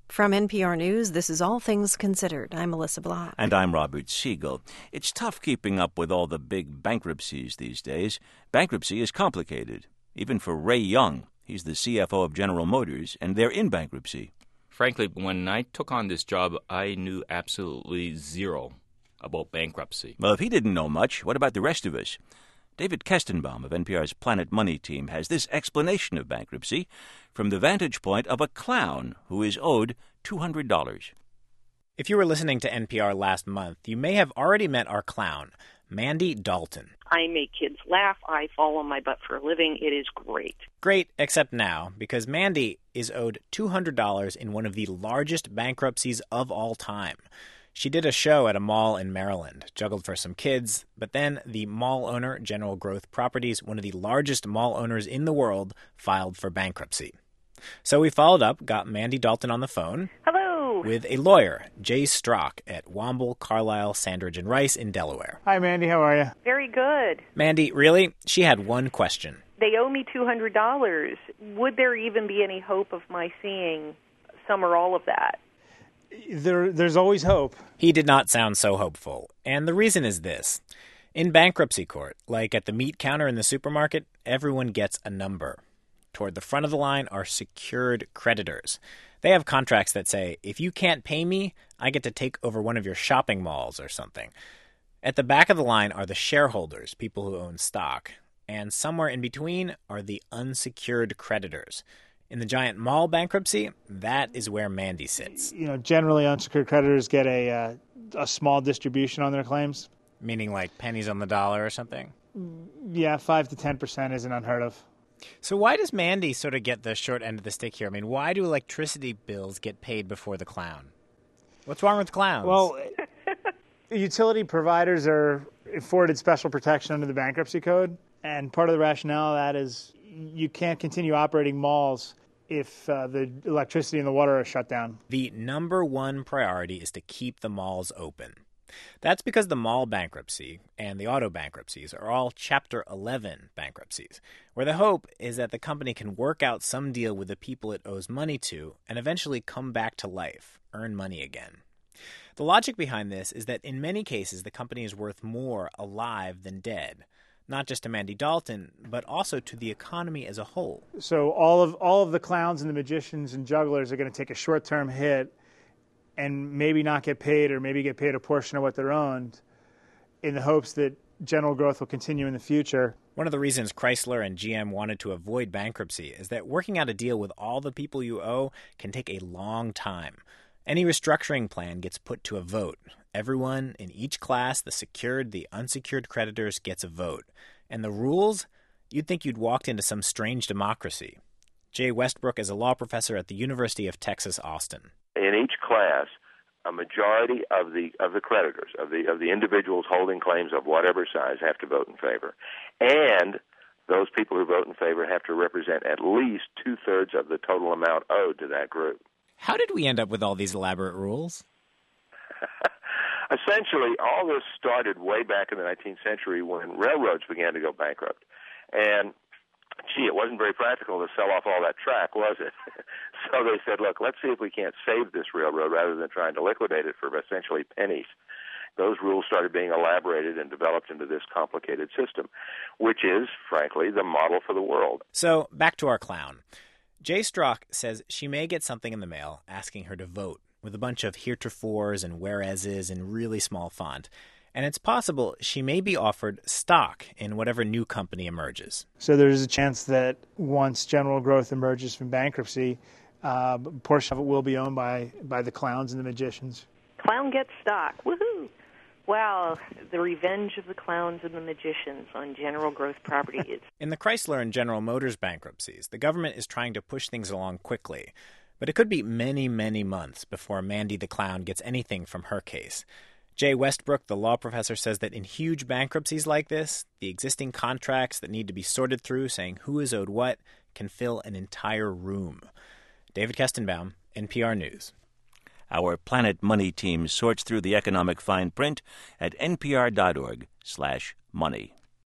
From NPR News, this is All Things Considered. I'm Melissa Block. And I'm Robert Siegel. It's tough keeping up with all the big bankruptcies these days. Bankruptcy is complicated, even for Ray Young. He's the CFO of General Motors, and they're in bankruptcy. Frankly, when I took on this job, I knew absolutely zero about bankruptcy. Well, if he didn't know much, what about the rest of us? David Kestenbaum of NPR's Planet Money team has this explanation of bankruptcy from the vantage point of a clown who is owed $200. If you were listening to NPR last month, you may have already met our clown, Mandy Dalton. I make kids laugh. I fall on my butt for a living. It is great. Great, except now, because Mandy is owed $200 in one of the largest bankruptcies of all time. She did a show at a mall in Maryland, juggled for some kids, but then the mall owner, General Growth Properties, one of the largest mall owners in the world, filed for bankruptcy. So we followed up, got Mandy Dalton on the phone. Hello. With a lawyer, Jay Strock, at Womble, Carlisle, Sandridge & Rice in Delaware. Hi, Mandy. How are you? Very good. Mandy, really? She had one question. They owe me $200. Would there even be any hope of my seeing some or all of that? There's always hope. He did not sound so hopeful, and the reason is this. In bankruptcy court, like at the meat counter in the supermarket, everyone gets a number. Toward the front of the line are secured creditors. They have contracts that say, if you can't pay me, I get to take over one of your shopping malls or something. At the back of the line are the shareholders, people who own stock, and somewhere in between are the unsecured creditors. In the giant mall bankruptcy, that is where Mandy sits. Generally unsecured creditors get a small distribution on their claims. Meaning like pennies on the dollar or something? Yeah, 5 to 10% isn't unheard of. So why does Mandy sort of get the short end of the stick here? I mean, why do electricity bills get paid before the clown? What's wrong with clowns? Well, utility providers are afforded special protection under the bankruptcy code, and part of the rationale of that is you can't continue operating malls if the electricity and the water are shut down. The number one priority is to keep the malls open. That's because the mall bankruptcy and the auto bankruptcies are all Chapter 11 bankruptcies, where the hope is that the company can work out some deal with the people it owes money to and eventually come back to life, earn money again. The logic behind this is that in many cases the company is worth more alive than dead. Not just to Mandy Dalton, but also to the economy as a whole. So all of the clowns and the magicians and jugglers are going to take a short-term hit and maybe not get paid, or maybe get paid a portion of what they're owed, in the hopes that General Growth will continue in the future. One of the reasons Chrysler and GM wanted to avoid bankruptcy is that working out a deal with all the people you owe can take a long time. Any restructuring plan gets put to a vote. Everyone in each class, the secured, the unsecured creditors, gets a vote. And the rules? You'd think you'd walked into some strange democracy. Jay Westbrook is a law professor at the University of Texas, Austin. In each class, a majority of the creditors, of the individuals holding claims of whatever size, have to vote in favor. And those people who vote in favor have to represent at least 2/3 of the total amount owed to that group. How did we end up with all these elaborate rules? Essentially, all this started way back in the 19th century when railroads began to go bankrupt. And, it wasn't very practical to sell off all that track, was it? So they said, look, let's see if we can't save this railroad rather than trying to liquidate it for essentially pennies. Those rules started being elaborated and developed into this complicated system, which is, frankly, the model for the world. So, back to our clown. Jay Strock says she may get something in the mail asking her to vote, with a bunch of heretofores and whereases in really small font. And it's possible she may be offered stock in whatever new company emerges. So there's a chance that once General Growth emerges from bankruptcy, a portion of it will be owned by the clowns and the magicians. Clown gets stock. Woohoo! Wow, the revenge of the clowns and the magicians on General Growth Properties. In the Chrysler and General Motors bankruptcies, the government is trying to push things along quickly. But it could be many, many months before Mandy the Clown gets anything from her case. Jay Westbrook, the law professor, says that in huge bankruptcies like this, the existing contracts that need to be sorted through, saying who is owed what, can fill an entire room. David Kestenbaum, NPR News. Our Planet Money team sorts through the economic fine print at npr.org/money.